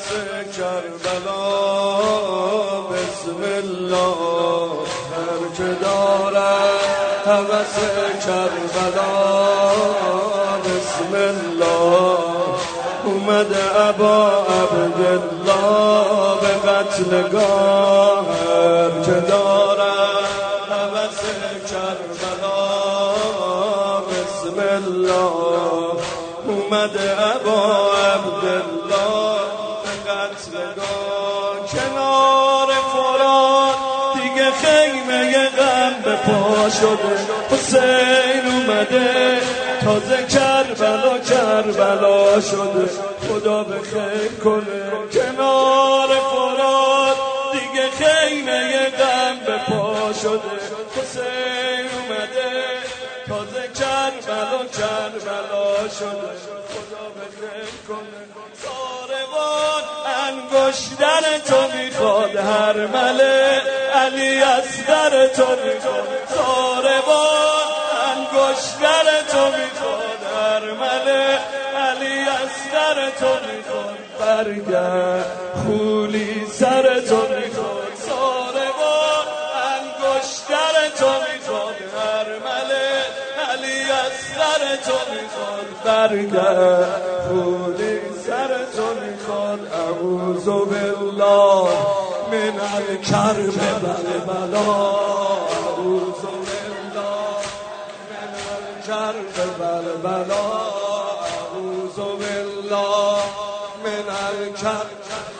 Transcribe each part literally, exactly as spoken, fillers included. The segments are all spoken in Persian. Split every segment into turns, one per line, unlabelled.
هوس کربلا بسم الله. هر که دارد هوس کربلا بسم الله. اومد ابا عبدالله به قتلگاه. هر که دارد هوس کربلا بسم الله. اومد ابا عبدالله به قتلگاه. کنار فرات دیگه خیمه غم به پا شده. حسین اومده تازه کربلا کربلا شده. خدا به خیر کنه. کنار فرات دیگه خیمه غم به پا شده. حسین اومده تازه کربلا کربلا شده. خدا به خیر کنه. ساروان انگشتر تو میخواد هر مله. علی اصغر تو میخواد. ساروان انگشتر تو میخواد هر مله. علی اصغر تو میخواد. برگرد خولی سر تو میخواد. ساروان انگشتر تو میخواد هر مله. علی اصغر تو میخواد. برگرد خولی سر تو میخواد. اعوذ بالله من الکرب والبلا. اعوذ بالله من الکرب والبلا. اعوذ بالله من الکرب.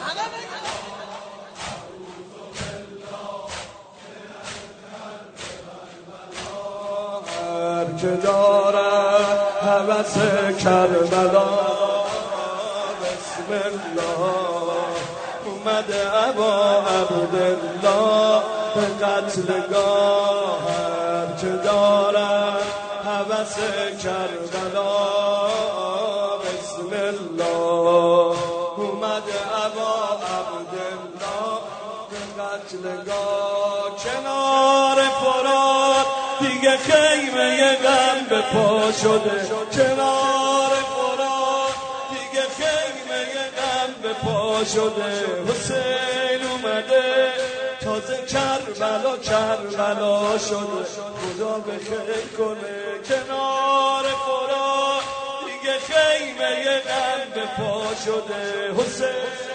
هر که دارد هوس کربلا بسم الله. اومد ابا عبدالله به قتلگاه. هر که دارد هوس کربلا بسم الله. اومد ابا عبدالله به قتلگاه. کنار فرات دیگه خیمه غم به پا شده. کنار فرات دیگه خیمه غم به پا شده. حسین اومده تازه کربلا کربلا شده. خدا به خیر کنه. کنار فرات دیگه خیمه غم به پا شده. حسین